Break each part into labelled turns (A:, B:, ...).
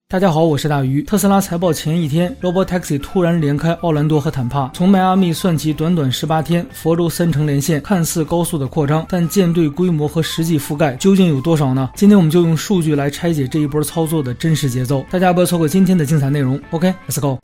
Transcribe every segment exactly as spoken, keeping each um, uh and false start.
A: 大家好，我是大鱼。特斯拉财报前一天 Robotaxi 突然连开奥兰多和坦帕，从迈阿密算起短短十八天，佛州三城连线，看似高速的扩张，但舰队规模和实际覆盖究竟有多少呢？今天我们就用数据来拆解这一波操作的真实节奏，大家不要错过今天的精彩内容。 OK Let's go。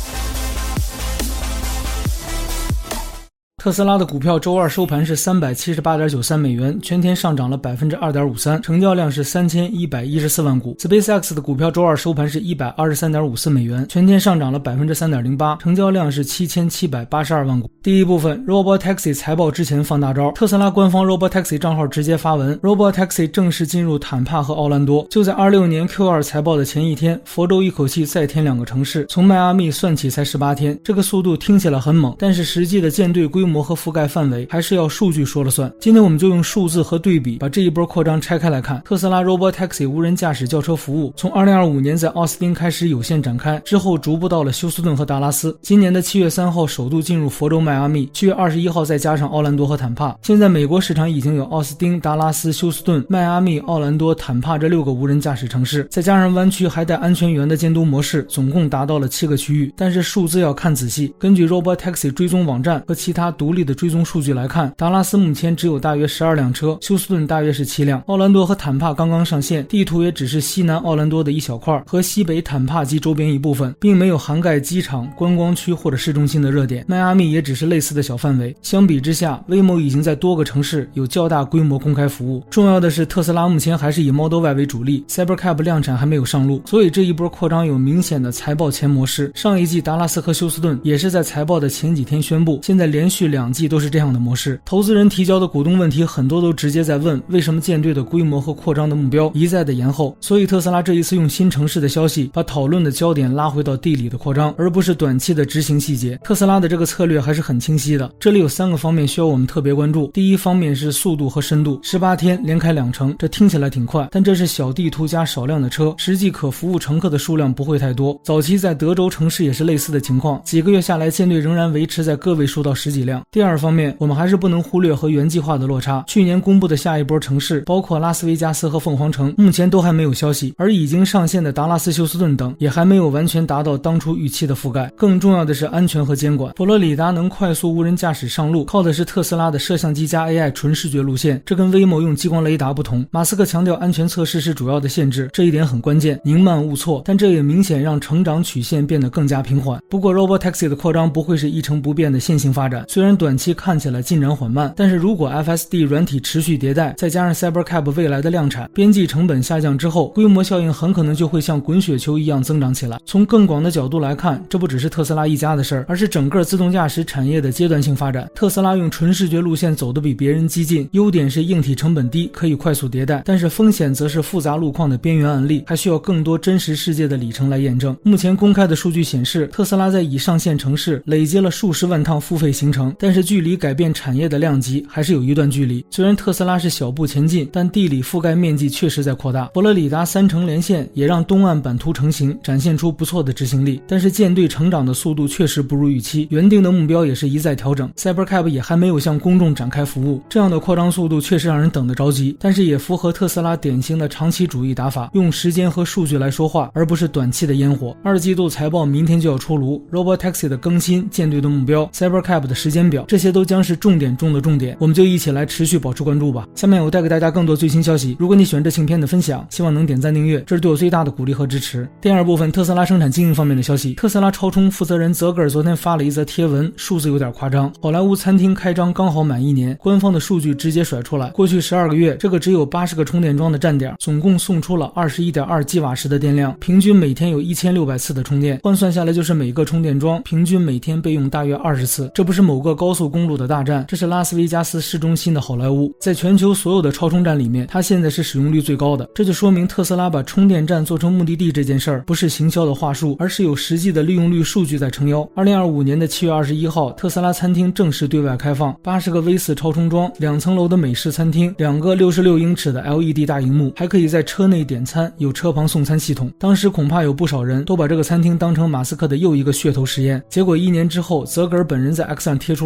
A: 特斯拉的股票周二收盘是 三百七十八点九三美元，全天上涨了 百分之二点五三， 成交量是三千一百一十四万股。 SpaceX 的股票周二收盘是 一百二十三点五四美元，全天上涨了 百分之三点零八， 成交量是七千七百八十二万股。第一部分 Robotaxi 财报之前放大招，特斯拉官方 Robotaxi 账号直接发文， Robotaxi 正式进入坦帕和奥兰多。就在二六年 Q 二 财报的前一天，佛州一口气再添两个城市，从迈阿密算起才十八天，这个速度听起来很猛，但是实际的舰队规模和覆盖范围还是要数据说了算。今天我们就用数字和对比把这一波扩张拆开来看。特斯拉 Robotaxi 无人驾驶轿车服务从二零二五年在奥斯汀开始有限展开，之后逐步到了休斯顿和达拉斯，今年的七月三号首度进入佛州迈阿密，七月二十一号再加上奥兰多和坦帕。现在美国市场已经有奥斯汀、达拉斯、休斯顿、迈阿密、奥兰多、坦帕这六个无人驾驶城市，再加上湾区还带安全员的监督模式，总共达到了七个区域。但是数字要看仔细，根据 Robotaxi 追踪网站和其他独立的追踪数据来看，达拉斯目前只有大约十二辆车，休斯顿大约是七辆，奥兰多和坦帕刚刚上线，地图也只是西南奥兰多的一小块和西北坦帕及周边一部分，并没有涵盖机场、观光区或者市中心的热点。迈阿密也只是类似的小范围。相比之下， Waymo 已经在多个城市有较大规模公开服务。重要的是，特斯拉目前还是以 Model Y 为主力， Cybercab 量产还没有上路，所以这一波扩张有明显的财报前模式。上一季达拉斯和休斯顿也是在财报的前几天宣布，现在连续两季都是这样的模式。投资人提交的股东问题很多都直接在问，为什么舰队的规模和扩张的目标一再的延后。所以特斯拉这一次用新城市的消息把讨论的焦点拉回到地理的扩张，而不是短期的执行细节。特斯拉的这个策略还是很清晰的，这里有三个方面需要我们特别关注。第一方面是速度和深度，十八天连开两城，这听起来挺快，但这是小地图加少量的车，实际可服务乘客的数量不会太多。早期在德州城市也是类似的情况，几个月下来舰队仍然维持在个位数到十几辆。第二方面，我们还是不能忽略和原计划的落差，去年公布的下一波城市包括拉斯维加斯和凤凰城，目前都还没有消息，而已经上线的达拉斯、休斯顿等也还没有完全达到当初预期的覆盖。更重要的是安全和监管，佛罗里达能快速无人驾驶上路，靠的是特斯拉的摄像机加 A I 纯视觉路线，这跟 Waymo 用激光雷达不同。马斯克强调安全测试是主要的限制，这一点很关键，宁慢勿错，但这也明显让成长曲线变得更加平缓。不过 Robotaxi 的扩张不会是一成不变的线性发展，虽然短期看起来进展缓慢，但是如果 F S D 软体持续迭代，再加上 Cybercab 未来的量产，边际成本下降之后，规模效应很可能就会像滚雪球一样增长起来。从更广的角度来看，这不只是特斯拉一家的事儿，而是整个自动驾驶产业的阶段性发展。特斯拉用纯视觉路线走得比别人激进，优点是硬体成本低，可以快速迭代，但是风险则是复杂路况的边缘案例，还需要更多真实世界的里程来验证。目前公开的数据显示，特斯拉在已上线城市累积了数十万趟付费行程，但是距离改变产业的量级还是有一段距离。虽然特斯拉是小步前进，但地理覆盖面积确实在扩大。佛罗里达三城连线也让东岸版图成型，展现出不错的执行力，但是舰队成长的速度确实不如预期，原定的目标也是一再调整。 Cybercab 也还没有向公众展开服务，这样的扩张速度确实让人等得着急，但是也符合特斯拉典型的长期主义打法，用时间和数据来说话，而不是短期的烟火。二季度财报明天就要出炉， Robotaxi 的更新、舰队的目标、Cybercab 的时间表，这些都将是重点中的重点，我们就一起来持续保持关注吧。下面我带给大家更多最新消息，如果你喜欢这影片的分享，希望能点赞订阅，这是对我最大的鼓励和支持。第二部分，特斯拉生产经营方面的消息，特斯拉超充负责人泽格尔昨天发了一则贴文，数字有点夸张。好莱坞餐厅开张刚好满一年，官方的数据直接甩出来，过去十二个月，这个只有八十个充电桩的站点，总共送出了 二十一点二吉瓦时的电量，平均每天有一千六百次的充电，换算下来就是每个充电桩平均每天备用大约二十次。这不是某个高速公路的大战，这是拉斯维加斯市中心的好莱坞，在全球所有的超充站里面，它现在是使用率最高的。这就说明特斯拉把充电站做成目的地这件事儿，不是行销的话术，而是有实际的利用率数据在撑腰。二零二五年的七月二十一号，特斯拉餐厅正式对外开放，八十个 V 四 超充桩，两层楼的美式餐厅，两个六十六英尺的 L E D 大荧幕，还可以在车内点餐，有车旁送餐系统。当时恐怕有不少人都把这个餐厅当成马斯克的又一个噱头实验。结果一年之后，泽格尔本人在 X 上贴出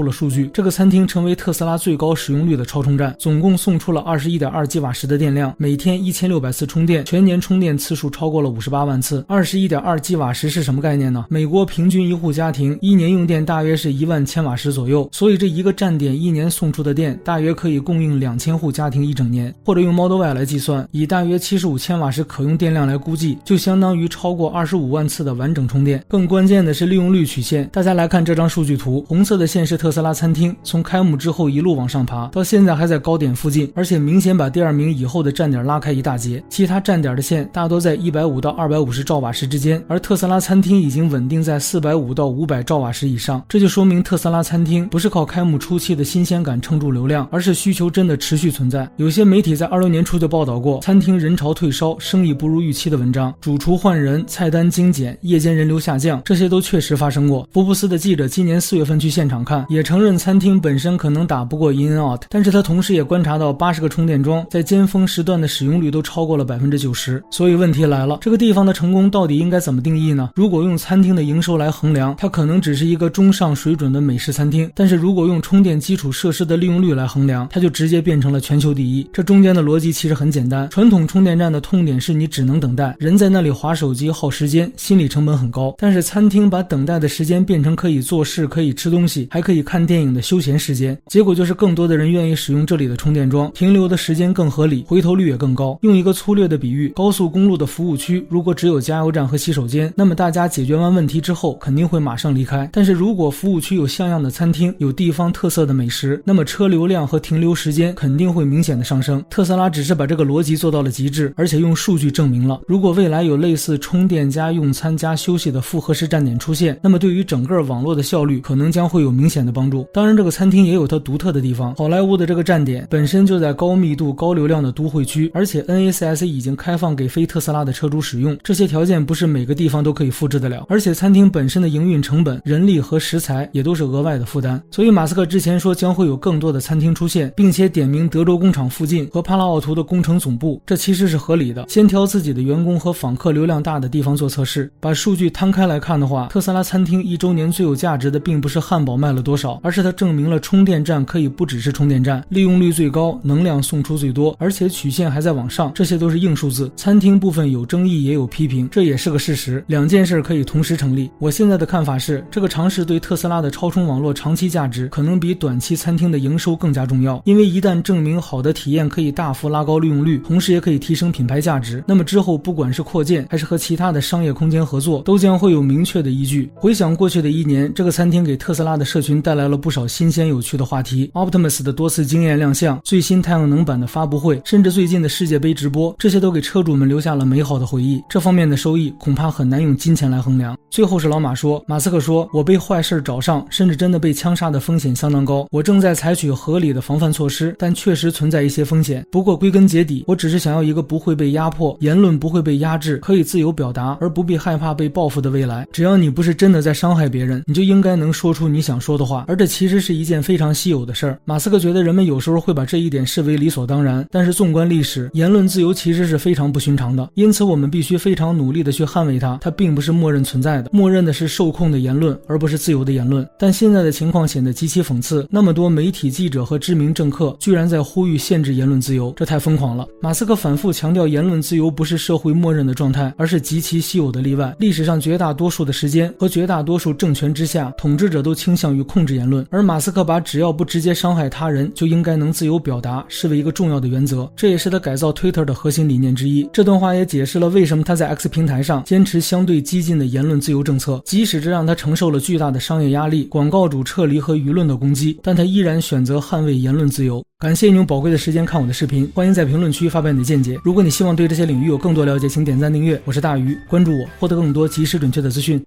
A: 出了数据，这个餐厅成为特斯拉最高使用率的超充站，总共送出了 二十一点二吉瓦时的电量，每天一千六百次充电，全年充电次数超过了五十八万次。 二十一点二吉瓦时是什么概念呢？美国平均一户家庭一年用电大约是一万千瓦时左右，所以这一个站点一年送出的电大约可以供应两千户家庭一整年。或者用 Model Y 来计算，以大约七十五千瓦时可用电量来估计，就相当于超过二十五万次的完整充电。更关键的是利用率曲线，大家来看这张数据图，红色的线是特斯拉餐厅，从开幕之后一路往上爬，到现在还在高点附近，而且明显把第二名以后的站点拉开一大截。其他站点的线大多在一百五到二百五十兆瓦时之间，而特斯拉餐厅已经稳定在四百五到五百兆瓦时以上。这就说明特斯拉餐厅不是靠开幕初期的新鲜感撑住流量，而是需求真的持续存在。有些媒体在二六年初就报道过餐厅人潮退烧，生意不如预期的文章，主厨换人，菜单精简，夜间人流下降，这些都确实发生过。福布斯的记者今年四月份去现场看，也承认餐厅本身可能打不过 In and Out， 但是他同时也观察到八十个充电桩在尖峰时段的使用率都超过了 百分之九十。 所以问题来了，这个地方的成功到底应该怎么定义呢？如果用餐厅的营收来衡量，它可能只是一个中上水准的美食餐厅，但是如果用充电基础设施的利用率来衡量，它就直接变成了全球第一。这中间的逻辑其实很简单，传统充电站的痛点是你只能等待，人在那里滑手机耗时间，心理成本很高。但是餐厅把等待的时间变成可以做事、可以吃东西、还可以看电影的休闲时间，结果就是更多的人愿意使用这里的充电桩，停留的时间更合理，回头率也更高。用一个粗略的比喻，高速公路的服务区如果只有加油站和洗手间，那么大家解决完问题之后肯定会马上离开。但是如果服务区有像样的餐厅，有地方特色的美食，那么车流量和停留时间肯定会明显的上升。特斯拉只是把这个逻辑做到了极致，而且用数据证明了，如果未来有类似充电加用餐加休息的复合式站点出现，那么对于整个网络的效率可能将会有明显的帮助。当然这个餐厅也有它独特的地方，好莱坞的这个站点本身就在高密度高流量的都会区，而且 N A C S 已经开放给非特斯拉的车主使用，这些条件不是每个地方都可以复制得了。而且餐厅本身的营运成本、人力和食材也都是额外的负担，所以马斯克之前说将会有更多的餐厅出现，并且点名德州工厂附近和帕拉奥图的工程总部，这其实是合理的。先挑自己的员工和访客流量大的地方做测试。把数据摊开来看的话，特斯拉餐厅一周年最有价值的并不是汉堡卖了多少，而是它证明了充电站可以不只是充电站，利用率最高，能量送出最多，而且曲线还在往上，这些都是硬数字。餐厅部分有争议也有批评，这也是个事实，两件事可以同时成立。我现在的看法是，这个尝试对特斯拉的超充网络长期价值可能比短期餐厅的营收更加重要，因为一旦证明好的体验可以大幅拉高利用率，同时也可以提升品牌价值，那么之后不管是扩建还是和其他的商业空间合作，都将会有明确的依据。回想过去的一年，这个餐厅给特斯拉的社群带来了不少新鲜有趣的话题， Optimus 的多次惊艳亮相，最新太阳能板的发布会，甚至最近的世界杯直播，这些都给车主们留下了美好的回忆。这方面的收益恐怕很难用金钱来衡量。最后是老马说，马斯克说，我被坏事找上，甚至真的被枪杀的风险相当高，我正在采取合理的防范措施，但确实存在一些风险。不过归根结底，我只是想要一个不会被压迫，言论不会被压制，可以自由表达，而不必害怕被报复的未来。只要你不是真的在伤害别人，你就应该能说出你想说的话，而这其实是一件非常稀有的事儿。马斯克觉得人们有时候会把这一点视为理所当然，但是纵观历史，言论自由其实是非常不寻常的，因此我们必须非常努力的去捍卫它，它并不是默认存在的，默认的是受控的言论，而不是自由的言论。但现在的情况显得极其讽刺，那么多媒体记者和知名政客居然在呼吁限制言论自由，这太疯狂了。马斯克反复强调言论自由不是社会默认的状态，而是极其稀有的例外。历史上绝大多数的时间和绝大多数政权之下，统治者都倾向于控制言论，而马斯克把只要不直接伤害他人就应该能自由表达视为一个重要的原则，这也是他改造 Twitter 的核心理念之一。这段话也解释了为什么他在 X 平台上坚持相对激进的言论自由政策，即使这让他承受了巨大的商业压力、广告主撤离和舆论的攻击，但他依然选择捍卫言论自由。感谢你用宝贵的时间看我的视频，欢迎在评论区发表你的见解。如果你希望对这些领域有更多了解，请点赞订阅。我是大鱼，关注我，获得更多及时准确的资讯。